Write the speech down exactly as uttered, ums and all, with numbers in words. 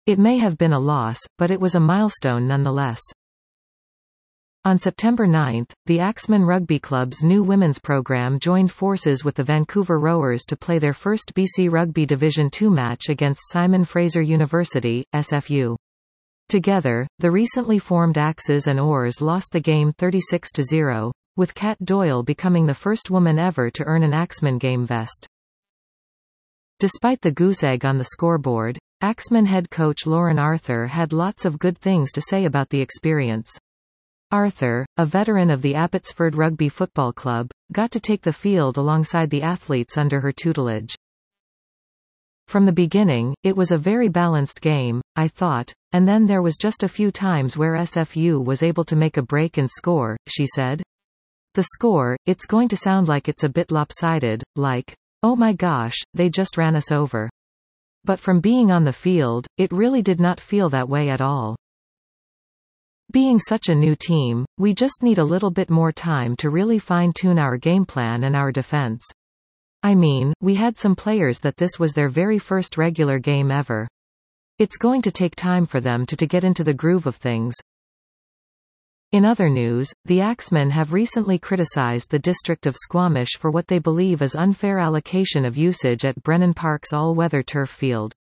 It may have been a loss, but it was a milestone nonetheless. On September ninth, the Axemen Rugby Club's new women's program joined forces with the Vancouver Rowers to play their first B C Rugby Division two match against Simon Fraser University, S F U. Together, the recently formed Axes and Oars lost the game thirty-six to zero, with Kat Doyle becoming the first woman ever to earn an Axemen game vest. Despite the goose egg on the scoreboard, Axemen head coach Lauren Arthur had lots of good things to say about the experience. Arthur, a veteran of the Abbotsford Rugby Football Club, got to take the field alongside the athletes under her tutelage. From the beginning, it was a very balanced game, I thought, and then there was just a few times where S F U was able to make a break and score, she said. The score, it's going to sound like it's a bit lopsided, like, oh my gosh, they just ran us over. But from being on the field, it really did not feel that way at all. Being such a new team, we just need a little bit more time to really fine-tune our game plan and our defense. I mean, we had some players that this was their very first regular game ever. It's going to take time for them to, to get into the groove of things. In other news, the Axemen have recently criticized the District of Squamish for what they believe is unfair allocation of usage at Brennan Park's all-weather turf field.